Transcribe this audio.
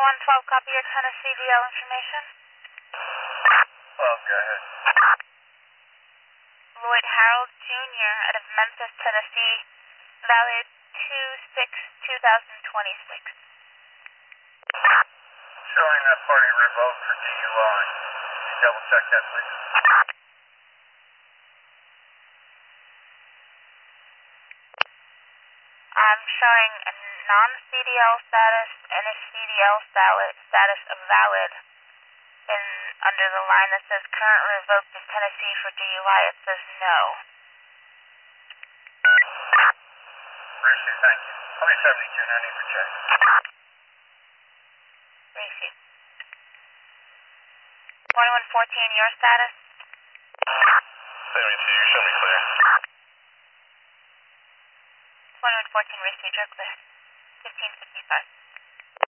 2112, copy your Tennessee DL information. Oh, go ahead. Lloyd Harold Jr. out of Memphis, Tennessee, valid 2/6/2026. Showing that party revoked for DUI. Can you double check that, please? I'm showing a non-CDL status and a CDL status of valid. And under the line that says current revoked in Tennessee for DUI, it says no. Appreciate it, thank you. Call me 72, no need for check. Receive. 2114, your status? 72, you show me clear. 2114, received, you're clear. 1555.